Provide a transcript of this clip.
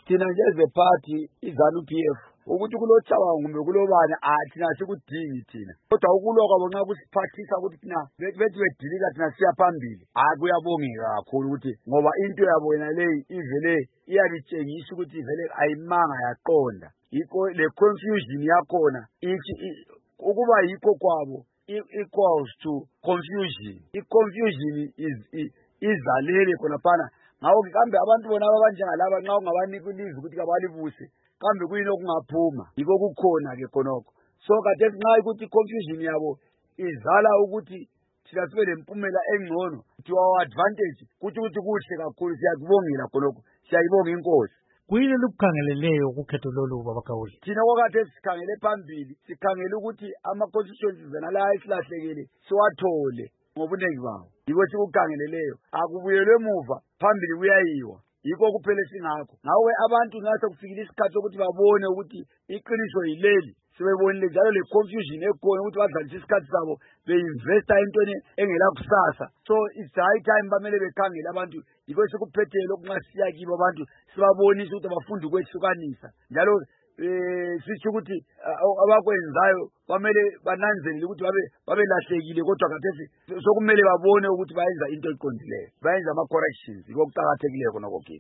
thina nje as a party iZANU-PF ukuthi kulochawa kumbe kulobani thina sikudingi thina kodwa ukulwa kwabo nxa kusiphathisa ukuthi thina bethi bedilika thina siya phambili kuyabongeka kakhulu ukuthi ngoba into yabo yena leyi ivele iyabitshengisa ukuthi vele ayimanga yaqonda yikho le confusion yakhona ukuba yikho kwabo equals to confusion. I-confusion izalele khonaphana ngawo kambe abantu bona abanjengalaba nxa ungabanika ilizwi ukuthi kabalibuse kambe kuyini okungaphuma yikho kukhona ke khonokho so kade nxa ukuthi confusion yabo izala ukuthi thina sibe lempumela engcono to our advantage ukuthi kuhle kakhulu siyakubongela khonokho siyayibonga inkosi. Kuyini lokukhangeleleyo ukukhetho lolu baba Kawuli? Thina kwakade sikhangele phambili sikhangele ukuthi ama-constituencies la esilahlekele siwathole ngobunengi bawo yiko sikukhangeleleyo akubuyelwe emuva phambili kuyayiwa yikho kuphela singakho ngawe abantu ngase kufikile isikhathi sokuthi babone ukuthi iqiniso yileli sebebonile njalo le confusion ekhona ukuthi badlalise isikhathi sabo beinvesta entweni engela kusasa so it's high time bamele bekhangele abantu yikho sikuphethele okunqasiya kibo abantu sibabonisa ukuthi abafundi kwehlukanisa njalo sisho ukuthi abakwenzayo bamele bananzelele ukuthi babelahlekile kodwa khathesi sokumele babone ukuthi bayenza into eqondileyo bayenza ama-corrections yiko kuqakathekileyo khonokho.